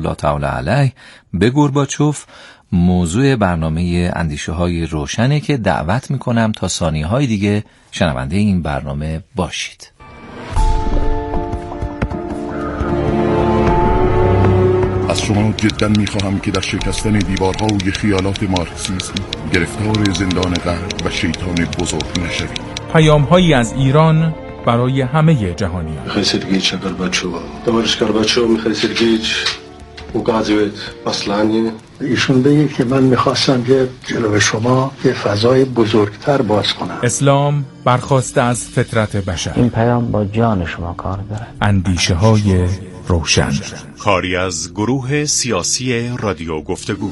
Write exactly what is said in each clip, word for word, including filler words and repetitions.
الله تعالی علیه به گورباچوف موضوع برنامه اندیشه های روشنه که دعوت میکنم تا ثانیه های دیگه شنونده این برنامه باشید. از شما جدا میخواهم که در شکستن دیوارهای خیالات مارکسیسم گرفتار زندان غرب و شیطان بزرگ نشوید. پیام‌هایی از ایران برای همه جهانیان. میخوای سرگیچ گورباچوف دوبارش گورباچوف میخوای سرگیچ указывает послание. ایشون بگه که من میخواستم که جلو شما یه فضای بزرگتر باز کنم. اسلام برخواسته از فطرت بشر. این پیام با جان شما کار داره. اندیشه های روشن. کاری از گروه سیاسی رادیو گفتگو.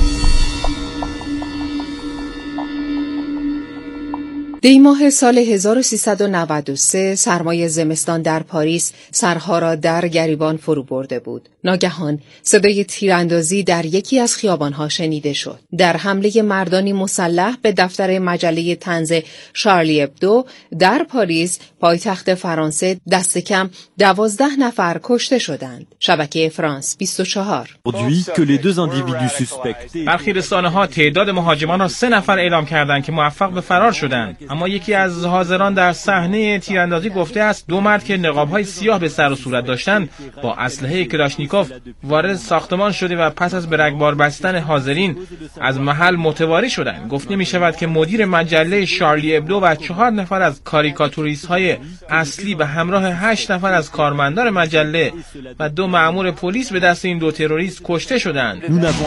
دی ماه سال هزار و سیصد و نود و سه سرمای زمستان در پاریس سرها را در گریبان فرو برده بود. ناگهان صدای تیراندازی در یکی از خیابانها شنیده شد. در حمله مردانی مسلح به دفتر مجله طنز شارلی ابدو در پاریس پایتخت فرانسه دست کم دوازده نفر کشته شدند. شبکه فرانس بیست و چهار. برخی رسانه‌ها تعداد مهاجمان را سه نفر اعلام کردند که موفق به فرار شدند، اما یکی از حاضران در صحنه تیراندازی گفته است دو مرد که نقاب‌های سیاه به سر و صورت داشتند با اسلحه کلاشنیکوف وارد ساختمان شده و پس از به رگبار بستن حاضرین از محل متواری شدند. گفته می شود که مدیر مجله شارلی ابدو و چهار نفر از کاریکاتوریست‌های اصلی به همراه هشت نفر از کارمندان مجله و دو مأمور پلیس به دست این دو تروریست کشته شدند.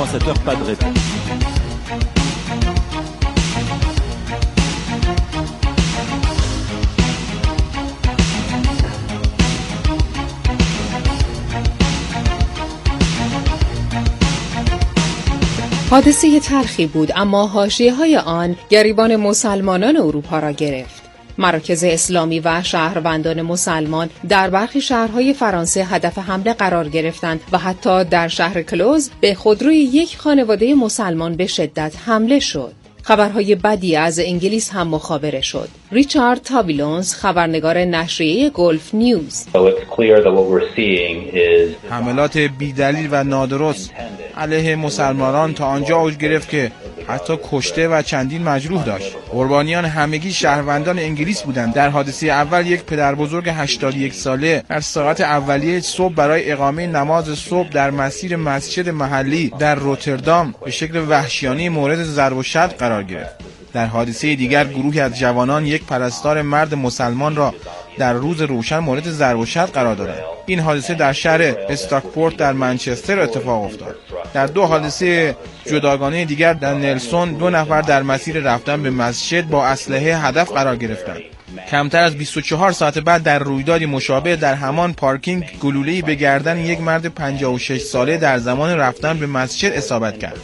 حادثه تلخی بود، اما حاشیه‌های آن گریبان مسلمانان اروپا را گرفت. مراکز اسلامی و شهروندان مسلمان در برخی شهرهای فرانسه هدف حمله قرار گرفتند و حتی در شهر کلوز به خودروی یک خانواده مسلمان به شدت حمله شد. خبرهای بدی از انگلیس هم مخابره شد. ریچارد تابیلونز، خبرنگار نشریه گلف نیوز: حملات بی‌دلیل و نادرست علیه مسلمانان تا آنجا اوج گرفت که حتی کشته و چندین مجروح داشت. قربانیان همگی شهروندان انگلیس بودند. در حادثه اول یک پدر بزرگ هشتاد و یک ساله در ساعت اولیه صبح برای اقامه نماز صبح در مسیر مسجد محلی در روتردام به شکل وحشیانه مورد ضرب و شتم قرار گرفت. در حادثه دیگر گروهی از جوانان یک پرستار مرد مسلمان را در روز روشن مورد ضرب و شتم قرار دادند. این حادثه در شهر استاکپورت در منچستر اتفاق افتاد. در دو حادثه جداگانه دیگر در نلسون دو نفر در مسیر رفتن به مسجد با اسلحه هدف قرار گرفتند. کمتر از بیست و چهار ساعت بعد در رویدادی مشابه در همان پارکینگ گلوله‌ای به گردن یک مرد پنجاه و شش ساله در زمان رفتن به مسجد اصابت کرد.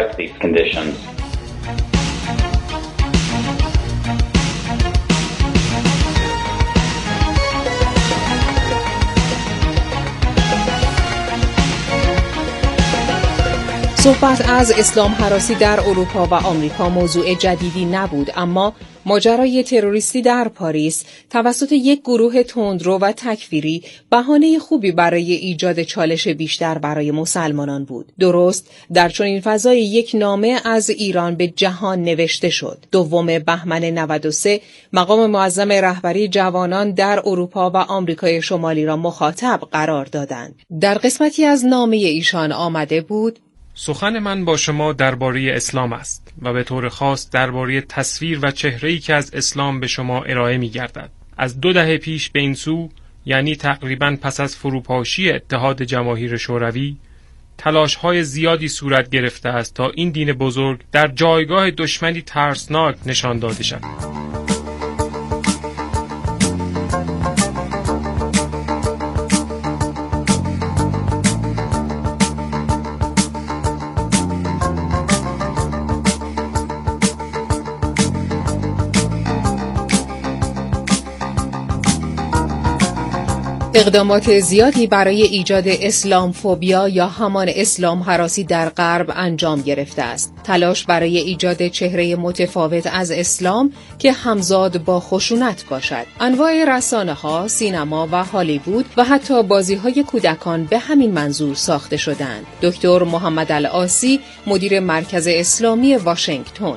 صحبت از اسلام هراسی در اروپا و آمریکا موضوع جدیدی نبود، اما ماجرای تروریستی در پاریس توسط یک گروه تندرو و تکفیری بهانه خوبی برای ایجاد چالش بیشتر برای مسلمانان بود. درست در چنین فضای یک نامه از ایران به جهان نوشته شد. دوم بهمن نود و سه مقام معظم رهبری جوانان در اروپا و آمریکای شمالی را مخاطب قرار دادند. در قسمتی از نامه ایشان آمده بود: سخن من با شما درباره اسلام است و به طور خاص درباره تصویر و چهره‌ای که از اسلام به شما ارائه می‌گردد. از دو دهه پیش به این سو، یعنی تقریباً پس از فروپاشی اتحاد جماهیر شوروی، تلاش‌های زیادی صورت گرفته است تا این دین بزرگ در جایگاه دشمنی ترسناک نشان داده شود. اقدامات زیادی برای ایجاد اسلام فوبیا یا همان اسلام هراسی در غرب انجام گرفته است. تلاش برای ایجاد چهره متفاوت از اسلام که همزاد با خشونت باشد. انواع رسانه‌ها، سینما و هالیوود و حتی بازی‌های کودکان به همین منظور ساخته شدند. دکتر محمد العاصی، مدیر مرکز اسلامی واشنگتن: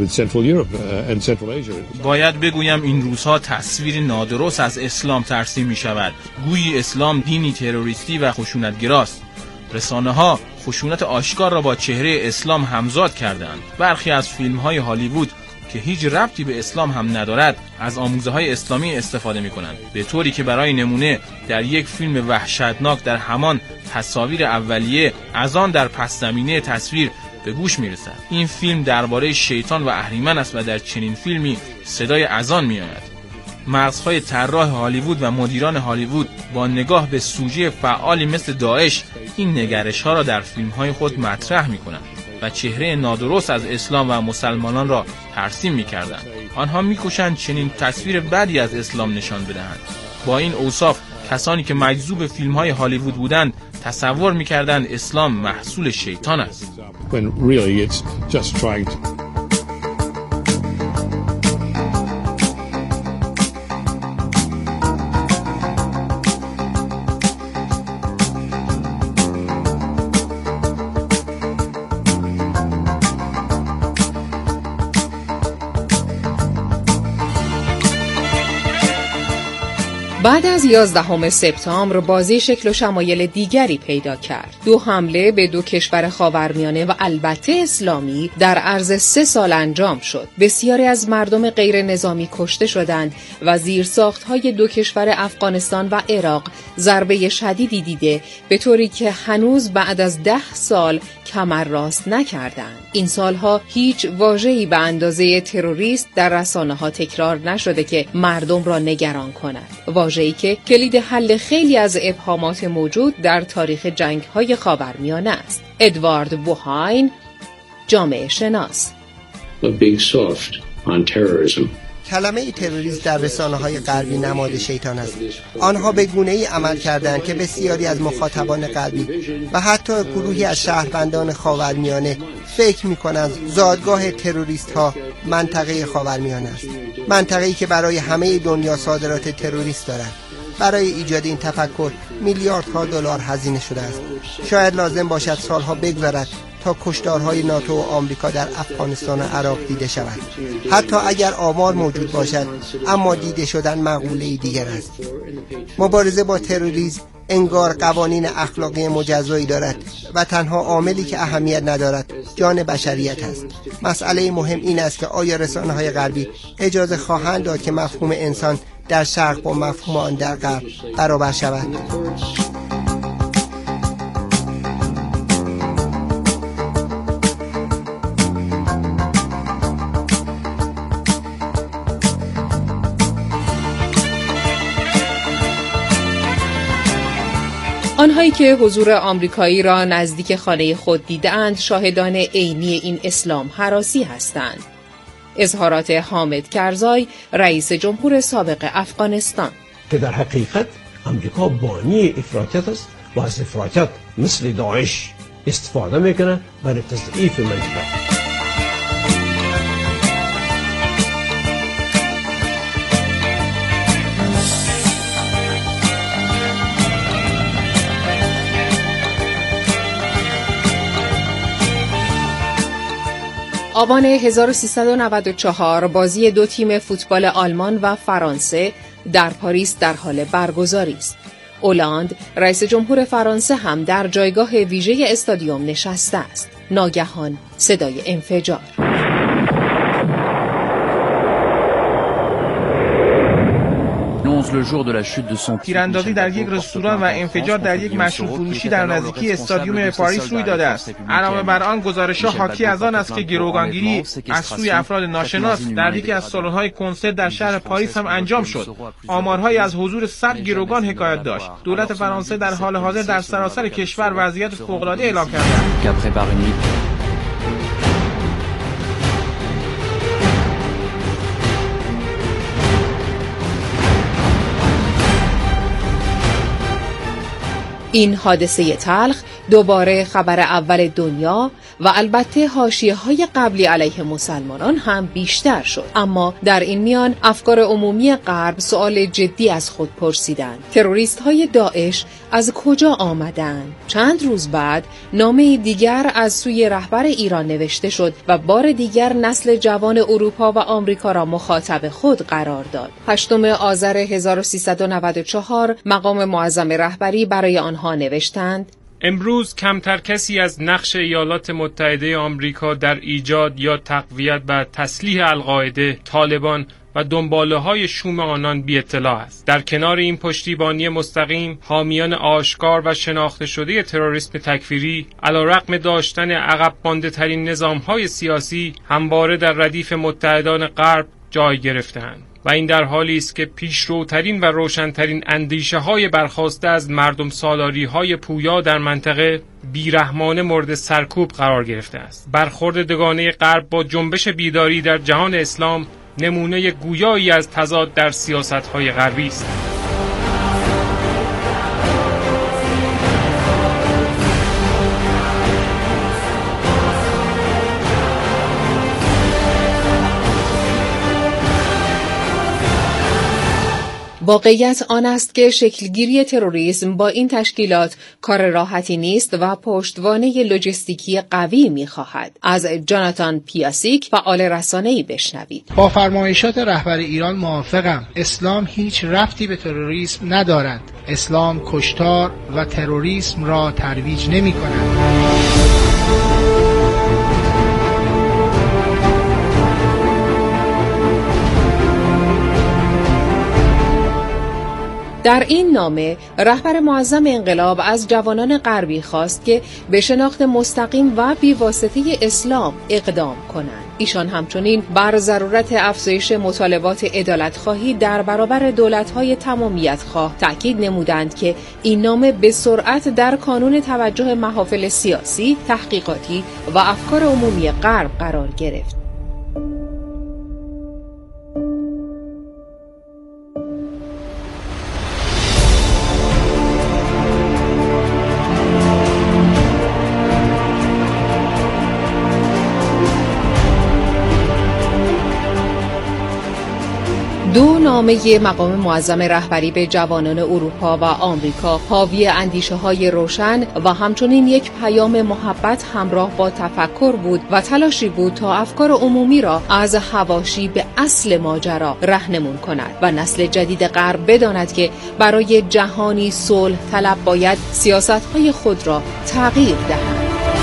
باید بگویم این روزها تصویر نادرست از اسلام ترسیم می‌شود. گویی اسلام دینی تروریستی و خشونتگراست. رسانه‌ها خشونت آشکار را با چهره اسلام همزاد کردند. برخی از فیلم‌های هالیوود که هیچ ربطی به اسلام هم ندارد از آموزه‌های اسلامی استفاده می‌کنند، به طوری که برای نمونه در یک فیلم وحشتناک در همان تصاویر اولیه از آن در پس زمینه تصویر به گوش می‌رسد. این فیلم درباره شیطان و اهریمن است و در چنین فیلمی صدای اذان می‌آید. مغزهای طراح هالیوود و مدیران هالیوود با نگاه به سوژه فعالی مثل داعش این نگرش‌ها را در فیلم‌های خود مطرح می‌کنند و چهره نادرست از اسلام و مسلمانان را ترسیم می‌کردند. آنها می‌کوشند چنین تصویر بدی از اسلام نشان بدهند. با این اوصاف کسانی که مجذوب فیلم‌های هالیوود بودند تصور می‌کردند اسلام محصول شیطان است. بعد از یازدهم سپتامبر بازی شکل و شمایل دیگری پیدا کرد. دو حمله به دو کشور خاورمیانه و البته اسلامی در عرض سه سال انجام شد. بسیاری از مردم غیر نظامی کشته شدند و زیرساخت‌های دو کشور افغانستان و عراق ضربه شدیدی دیده، به طوری که هنوز بعد از ده سال کمر راست نکردند. این سالها هیچ واژه‌ای به اندازه تروریست در رسانه‌ها تکرار نشده که مردم را نگران کند. واژه‌ای که کلید حل خیلی از ابهامات موجود در تاریخ جنگ‌های خاورمیانه است. ادوارد بوهاین، جامعه شناس: کلمه تروریسم در رسانه‌های غربی نماد شیطان است. آنها به گونه‌ای عمل کردند که بسیاری از مخاطبان غربی و حتی گروهی از شهروندان خاورمیانه فکر می‌کنند زادگاه تروریست‌ها منطقه خاورمیانه است. منطقه‌ای که برای همه دنیا صادرات تروریست دارد. برای ایجاد این تفکر میلیاردها دلار هزینه شده است. شاید لازم باشد سالها بگذرد تا کشتارهای ناتو و آمریکا در افغانستان و عراق دیده شود. حتی اگر آمار موجود باشد، اما دیده شدن مقوله‌ای دیگر است. مبارزه با تروریسم انگار قوانین اخلاقی مجزایی دارد و تنها عاملی که اهمیت ندارد جان بشریت است. مسئله مهم این است که آیا رسانه‌های غربی اجازه خواهند داد که مفهوم انسان در شرق با مفهوم آن در غرب برابر شود؟ آنهایی که حضور آمریکایی را نزدیک خانه خود دیدند شاهدان عینی این اسلام هراسی هستند. اظهارات حامد کرزای، رئیس جمهور سابق افغانستان: که در حقیقت آمریکا بانی افراطیت است و از افراطیت مثل داعش استفاده میکنه برای تضعیف منطقه. آبان هزار و سیصد و نود و چهار بازی دو تیم فوتبال آلمان و فرانسه در پاریس در حال برگزاری است. اولاند، رئیس جمهور فرانسه، هم در جایگاه ویژه استادیوم نشسته است. ناگهان صدای انفجار. تیراندازی در یک رستوران و انفجار در یک مشروب فروشی در نزدیکی استادیوم پاریس روی داده است. علاوه بر آن گزارش‌ها حاکی از آن است که گروگانگیری از سوی افراد ناشناس در یکی از سالن‌های کنسرت در شهر پاریس هم انجام شد. آمارهایی از حضور صد گروگان حکایت داشت. دولت فرانسه در حال حاضر در سراسر کشور وضعیت فوق‌العاده اعلام کرده است. این حادثه تلخ دوباره خبر اول دنیا و البته حاشیه‌های قبلی علیه مسلمانان هم بیشتر شد. اما در این میان افکار عمومی غرب سوال جدی از خود پرسیدند: تروریست‌های داعش از کجا آمدند؟ چند روز بعد نامه دیگر از سوی رهبر ایران نوشته شد و بار دیگر نسل جوان اروپا و آمریکا را مخاطب خود قرار داد. هشتم آذر هزار و سیصد و نود و چهار مقام معظم رهبری برای آنها نوشتند: امروز کمتر کسی از نقش ایالات متحده آمریکا در ایجاد یا تقویت و تسلیح القاعده، طالبان و دنباله‌های شوم آنان بی اطلاع است. در کنار این پشتیبانی مستقیم، حامیان آشکار و شناخته شده تروریسم تکفیری علیرغم داشتن عقب مانده ترین نظام‌های سیاسی همواره در ردیف متحدان غرب جای گرفته‌اند. و این در حالی است که پیشروترین و روشنترین اندیشه‌های برخاسته از مردم سالاری‌های پویا در منطقه بیرحمانه مورد سرکوب قرار گرفته است. برخورد دوگانه غرب با جنبش بیداری در جهان اسلام نمونه گویایی از تضاد در سیاست‌های غربی است. واقعیت آن است که شکلگیری تروریسم با این تشکیلات کار راحتی نیست و پشتوانه لوجستیکی قوی می‌خواهد. از جاناتان پیاسیک فعال رسانه‌ای بشنوید. با فرمایشات رهبر ایران موافقم. اسلام هیچ ربطی به تروریسم ندارد. اسلام کشتار و تروریسم را ترویج نمی‌کند. در این نامه رهبر معظم انقلاب از جوانان غربی خواست که به شناخت مستقیم و بیواسطه اسلام اقدام کنند. ایشان همچنین بر ضرورت افزایش مطالبات عدالت‌خواهی در برابر دولت‌های تمامیت‌خواه تأکید نمودند که این نامه به سرعت در کانون توجه محافل سیاسی، تحقیقاتی و افکار عمومی غرب قرار گرفت. دو نامه مقام معظم رهبری به جوانان اروپا و آمریکا حاوی اندیشه‌های روشن و همچنین یک پیام محبت همراه با تفکر بود و تلاشی بود تا افکار عمومی را از حواشی به اصل ماجرا راهنمون کند و نسل جدید غرب بداند که برای جهانی صلح طلب باید سیاست‌های خود را تغییر دهند.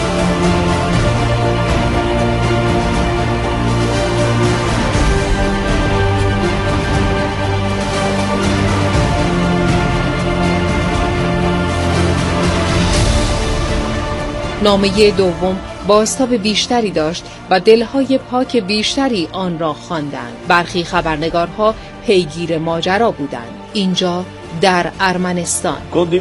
نامه دوم بازتاب بیشتری داشت و دلهای پاک بیشتری آن را خواندند. برخی خبرنگارها پیگیر ماجرا بودند. اینجا در ارمنستان.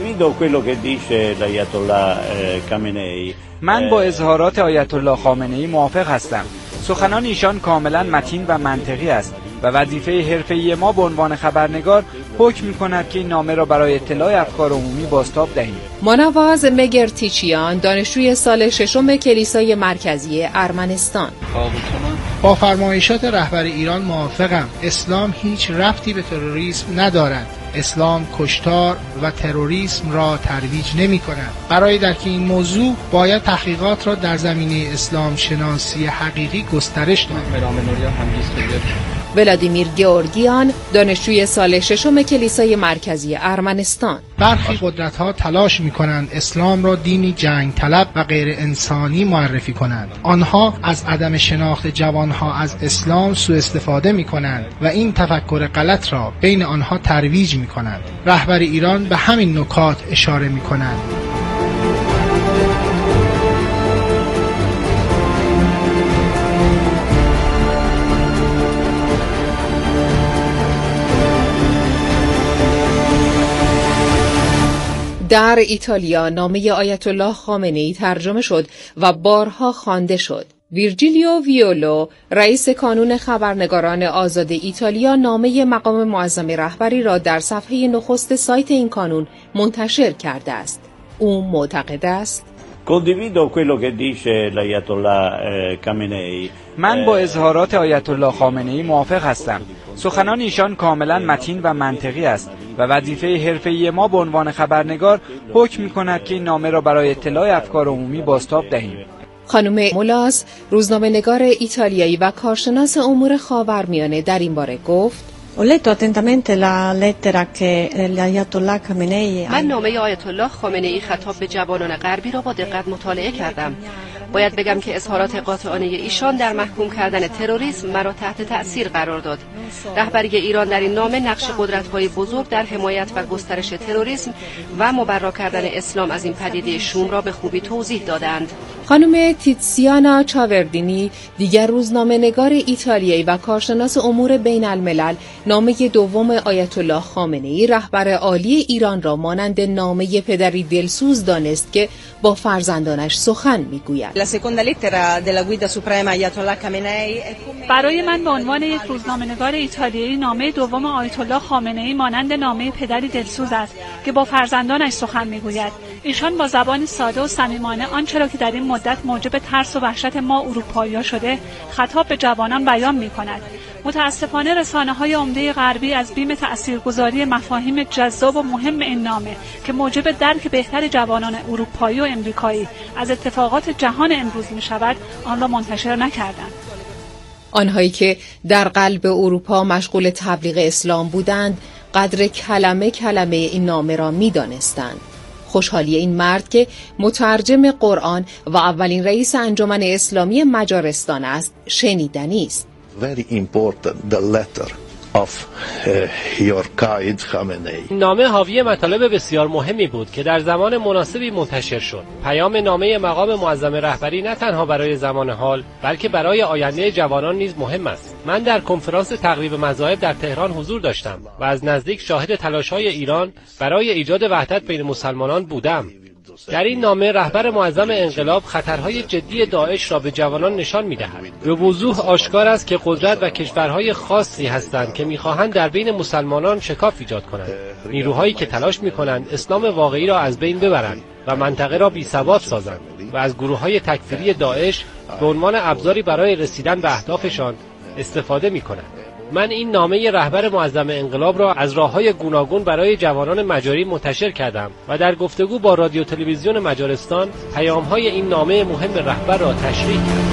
من با اظهارات آیت الله خامنه‌ای موافق هستم. سخنان ایشان کاملا متین و منطقی است و وظیفه حرفه‌ای ما به عنوان خبرنگار حکم می‌کند که این نامه را برای اطلاع افکار عمومی بازتاب دهیم. مانواز مگرتیچیان، دانشجوی سال ششم کلیسای مرکزی ارمنستان. با فرمایشات رهبر ایران موافقم. اسلام هیچ ربطی به تروریسم ندارد. اسلام کشتار و تروریسم را ترویج نمی کند. برای درک این موضوع باید تحقیقات را در زمینه اسلام شناسی حقیقی گسترش داد. ولادیمیر گئورگیان، دانشجوی سال ششم کلیسای مرکزی ارمنستان. برخی قدرت‌ها تلاش می‌کنند اسلام را دینی جنگ طلب و غیر انسانی معرفی کنند. آنها از عدم شناخت جوانها از اسلام سوء استفاده می‌کنند و این تفکر غلط را بین آنها ترویج می‌کنند. رهبر ایران به همین نکات اشاره می‌کنند. در ایتالیا نامه آیت الله خامنه‌ای ترجمه شد و بارها خوانده شد. ویرجیلیو ویولو، رئیس کانون خبرنگاران آزاد ایتالیا، نامه مقام معظم رهبری را در صفحه نخست سایت این کانون منتشر کرده است. او معتقد است من با اظهارات آیت الله خامنه‌ای موافق هستم. سخنان ایشان کاملا متین و منطقی است و وظیفه حرفه‌ای ما به عنوان خبرنگار حکم می‌کند که این نامه را برای اطلاع افکار عمومی بازتاب دهیم. خانم مولاس، روزنامه‌نگار ایتالیایی و کارشناس امور خاورمیانه، در این باره گفت: من نامه آیت الله خامنه‌ای خطاب به جوانان غربی را با دقت مطالعه کردم. باید بگم که اظهارات قاطعانه ایشان در محکوم کردن تروریسم مرا تحت تأثیر قرار داد. رهبری ایران در این نامه نقش قدرت‌های بزرگ در حمایت و گسترش تروریسم و مبرا کردن اسلام از این پدیده شوم را به خوبی توضیح دادند. خانم تیتسیانا چاوردینی، دیگر روزنامه‌نگار ایتالیایی و کارشناس امور بین الملل، نامه دوم آیت الله خامنه‌ای رهبر عالی ایران را مانند نامه پدری دلسوز دانست که با فرزندانش سخن می‌گوید. برای من به عنوان یک روزنامه‌نگار ایتالیایی نامه دوم آیت الله خامنه‌ای مانند نامه پدری دلسوز است که با فرزندانش سخن می‌گوید. ایشان با زبان ساده و صمیمانه آنچه را که در این مدت موجب ترس و وحشت ما اروپایی‌ها شده خطاب به جوانان بیان می‌کند. متاسفانه رسانه‌های عمده غربی از بیم تأثیرگذاری مفاهیم جذاب و مهم این نامه که موجب درک بهتر جوانان اروپایی و امریکایی از اتفاقات جهان امروز می‌شود آن را منتشر نکردند. آنهایی که در قلب اروپا مشغول تبلیغ اسلام بودند قدر کلمه کلمه این نامه را می‌دانستند. خوشحالی این مرد که مترجم قرآن و اولین رئیس انجمن اسلامی مجارستان است شنیدنی است. Very important the letter of uh, your guide Khamenei. نامه حاوی مطالب بسیار مهمی بود که در زمان مناسبی منتشر شد. پیام نامه مقام معظم رهبری نه تنها برای زمان حال بلکه برای آینده جوانان نیز مهم است. من در کنفرانس تقریب مذاهب در تهران حضور داشتم و از نزدیک شاهد تلاش‌های ایران برای ایجاد وحدت بین مسلمانان بودم. در این نامه رهبر معظم انقلاب خطرهای جدی داعش را به جوانان نشان می‌دهد. به وضوح آشکار است که قدرت و کشورهای خاصی هستند که می‌خواهند در بین مسلمانان شکاف ایجاد کنند. نیروهایی که تلاش می‌کنند اسلام واقعی را از بین ببرند و منطقه را بی‌ثبات سازند و از گروه‌های تکفیری داعش به عنوان ابزاری برای رسیدن به اهدافشان استفاده می‌کنند. من این نامه رهبر معظم انقلاب را از راه‌های گوناگون برای جوانان مجاری منتشر کردم و در گفتگو با رادیو تلویزیون مجارستان پیام‌های این نامه مهم رهبر را تشریح کردم.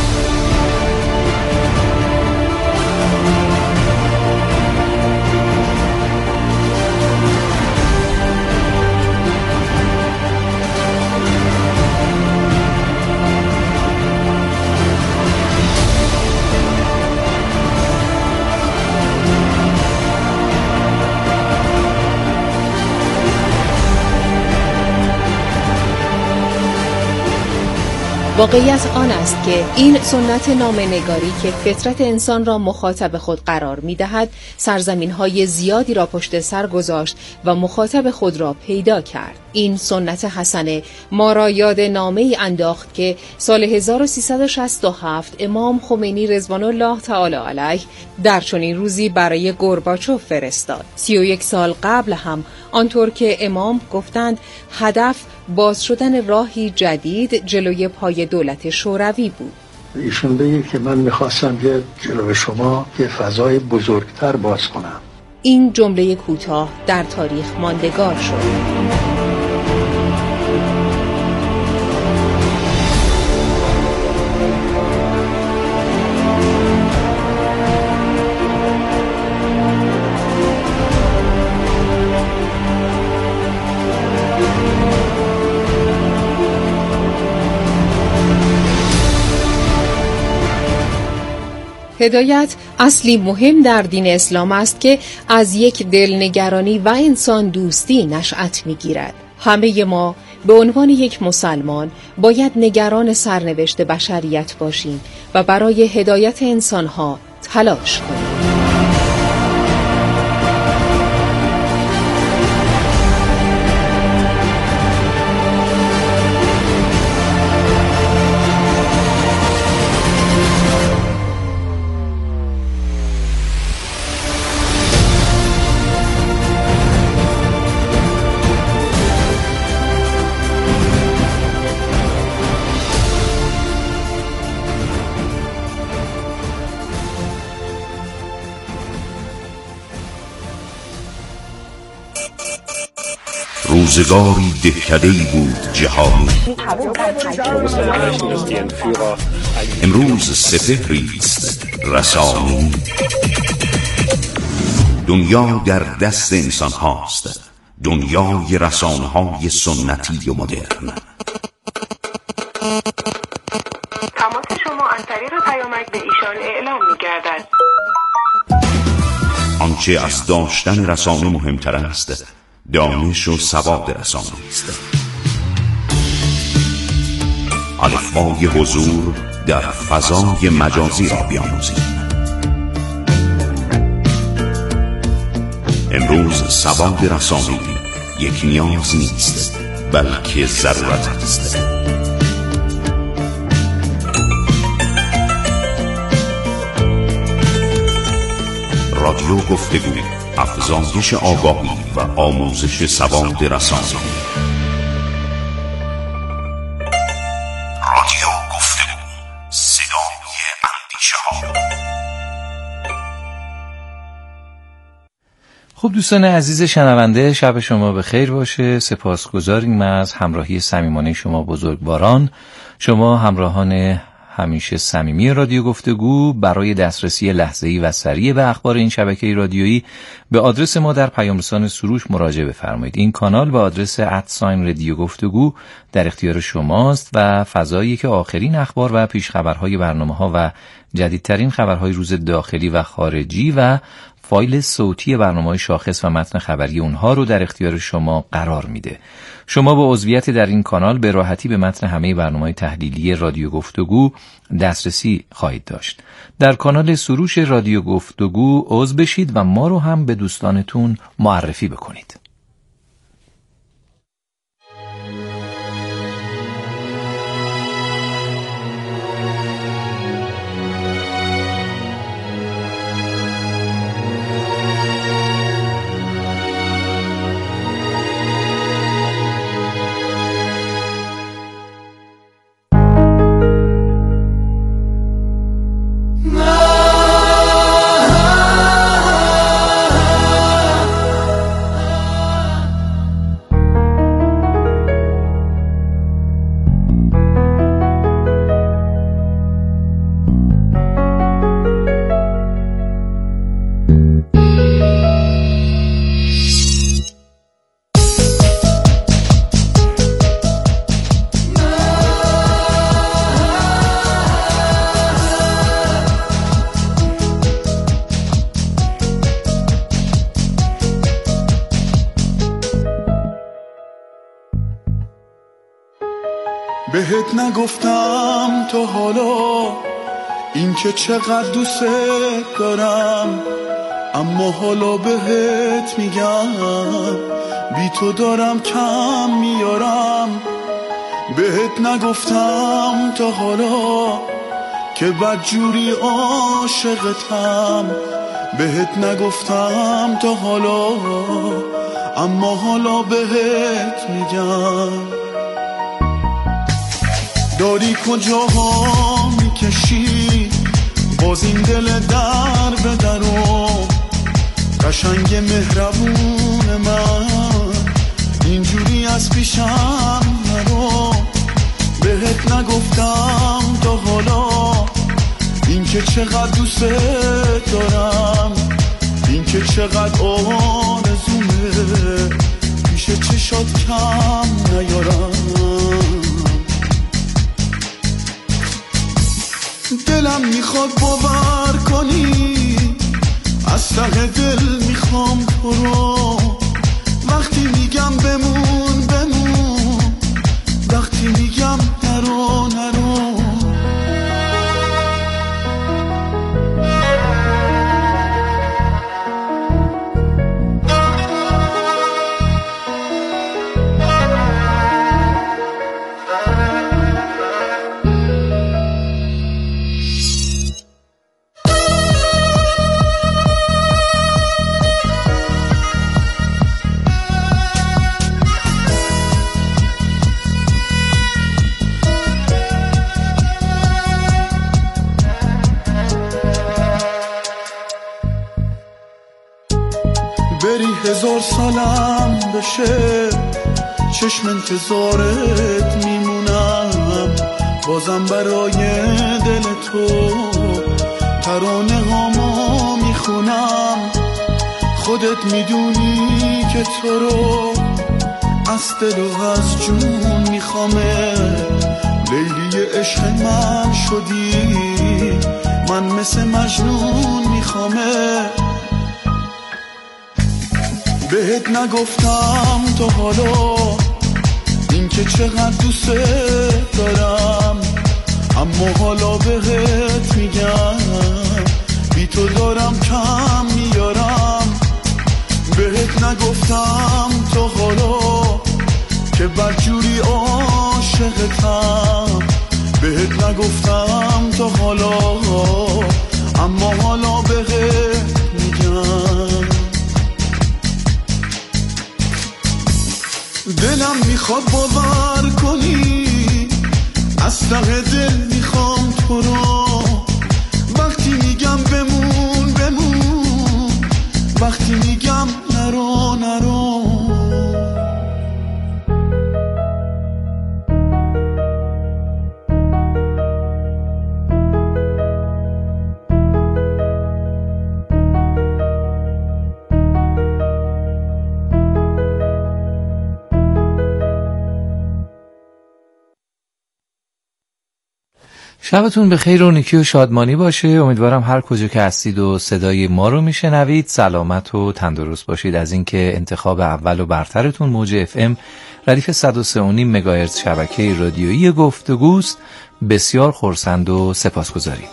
واقعیت آن است که این سنت نامه‌نگاری که فطرت انسان را مخاطب خود قرار می‌دهد، سرزمین‌های زیادی را پشت سر گذاشت و مخاطب خود را پیدا کرد. این سنت حسنه ما را یاد نامه‌ای انداخت که سال هزار و سیصد و شصت و هفت امام خمینی رضوان الله تعالی علیه در چنین روزی برای گورباچوف فرستاد. سی و یک سال قبل هم آنطور که امام گفتند هدف باز شدن راهی جدید جلوی پای دولت شوروی بود. ایشون بگه که من میخواستم که جلوی شما یه فضای بزرگتر باز کنم. این جمله کوتاه در تاریخ ماندگار شد. هدایت اصلی مهم در دین اسلام است که از یک دلنگرانی و انسان دوستی نشأت می‌گیرد. همه ما به عنوان یک مسلمان باید نگران سرنوشت بشریت باشیم و برای هدایت انسان‌ها تلاش کنیم. روزگاری دهکده‌ای بود جهانی. امروز سپهری است رسانی. دنیا در دست انسان هاست، دنیای رسانه های سنتی و مدرن. تماس شما از طریق پیامک به ایشان اعلام می گردد. آنچه از داشتن رسانه مهمتر است، دانش و سواد رسانه است. الفبای حضور در فضای مجازی را بیاموزید. امروز سواد رسانه‌ای یک نیاز نیست، بلکه ضرورت است. رادیو گفتگو، افزایش آگاهی و آموزش سواد رسانه‌ای. رادیو گفتگو، صدای اندیشه‌ها. خب دوستان عزیز شنونده، شب شما به خیر باشه. سپاسگزاریم از همراهی صمیمانه شما بزرگواران، شما همراهان همیشه صمیمی رادیو گفتگو. برای دسترسی لحظه‌ای و سریع به اخبار این شبکه رادیویی به آدرس ما در پیام‌رسان سروش مراجعه بفرمایید. این کانال با آدرس ات رادیو گفتگو در اختیار شماست و فضایی که آخرین اخبار و پیشخبرهای برنامه‌ها و جدیدترین خبرهای روز داخلی و خارجی و فایل صوتی برنامه‌های شاخص و متن خبری اونها رو در اختیار شما قرار میده. شما با عضویت در این کانال به راحتی به متن همه برنامه‌های تحلیلی رادیو گفتگو دسترسی خواهید داشت. در کانال سروش رادیو گفتگو عضو بشید و ما رو هم به دوستانتون معرفی بکنید. بهت نگفتم تا حالا این که چقدر دوست دارم، اما حالا بهت میگم بی تو دارم کم میارم. بهت نگفتم تا حالا که بدجوری عاشقتم، بهت نگفتم تا حالا اما حالا بهت میگم. داری کجاها میکشی باز این دل در به درو، قشنگ مهربون من اینجوری از پیشم نرو. بهت نگفتم تا حالا این که چقدر دوست دارم، این که چقدر آرزومه پیش چشات کم نیارم. دلم میخواد باور کنی، از ته دل میخوام تو رو. وقتی میگم بمون بمون، وقتی میگم نرو نرو. بری هزار سالم بشه چشم انتظارت میمونم، بازم برای دل تو ترانه هامو میخونم. خودت میدونی که تو رو از دل و از جون میخوامه، لیلی عشق من شدی، من مثل مجنون میخوامه. بهت نگفتم تا حالا این که چقدر دوست دارم، اما حالا بهت میگم بی تو دارم کم میارم. بهت نگفتم تا حالا که بدجوری عاشقتم، بهت نگفتم تا حالا اما حالا بهت میگم. دلم میخواد باور کنی، از ته دل میخوام تو رو، وقتی میگم بمون بمون، وقتی میگم نرو نرو. شبتون بخیر و نیکی و شادمانی باشه. امیدوارم هر کجا که هستید و صدای ما رو میشنوید سلامت و تندرست باشید. از اینکه انتخاب اول و برترتون موج اف ام ردیف صد و سه و نیم مگاهرتز شبکه رادیویی گفتگوست بسیار خرسند و سپاسگزاریم.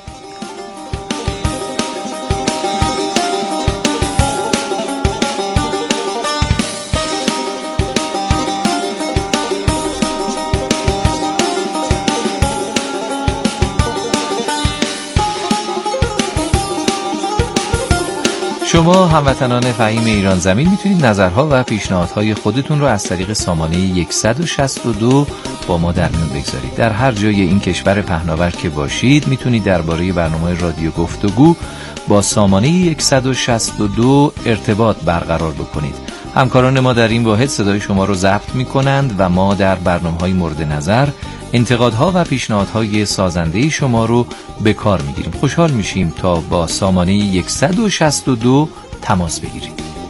شما هموطنان فهیم ایران زمین میتونید نظرها و پیشنهادهای خودتون رو از طریق سامانه صد و شصت و دو با ما در میون بگذارید. در هر جای این کشور پهناور که باشید میتونید درباره برنامه رادیو گفتگو با سامانه صد و شصت و دو ارتباط برقرار بکنید. همکاران ما در این واحد صدای شما رو ضبط میکنند و ما در برنامه‌های مورد نظر انتقادها و پیشنهادهای سازنده شما رو به کار میگیریم. خوشحال میشیم تا با سامانه صد و شصت و دو تماس بگیریم.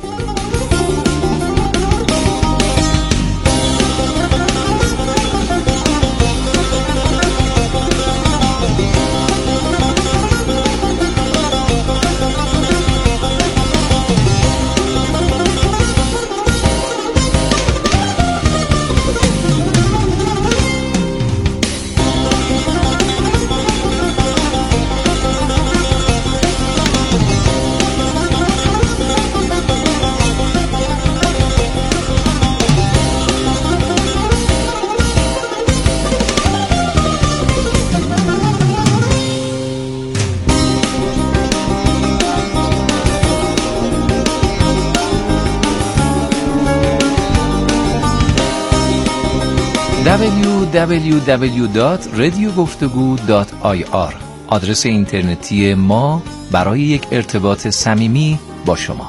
دبلیو دبلیو دبلیو دات رادیو گفتگو دات آی آر آدرس اینترنتی ما برای یک ارتباط صمیمی با شما.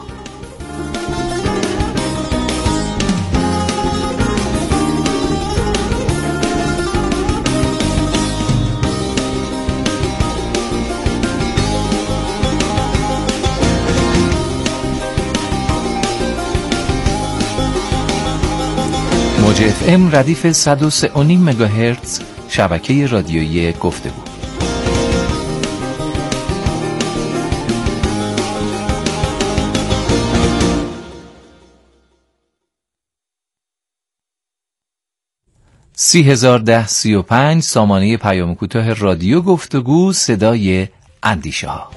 موج اف ام ردیف صد و سه و نیم مگاهرتز شبکه رادیویی گفتگو. سی هزار ده سی و پنج سامانه پیام کوتاه رادیو گفتگو صدای اندیشه ها.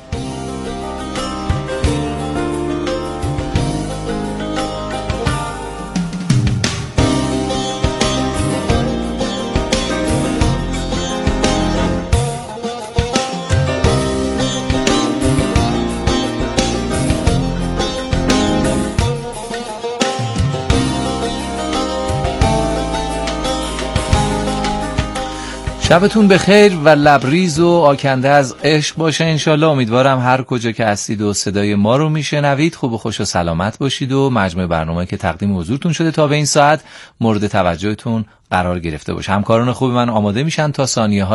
شبتون بخیر و لبریز و آکنده از عشق باشه انشالله. امیدوارم هر کجا که هستید و صدای ما رو میشنوید خوب و خوش و سلامت باشید و مجموع برنامه که تقدیم حضورتون شده تا به این ساعت مورد توجهتون قرار گرفته باشه. همکاران خوب من آماده میشن تا ثانیه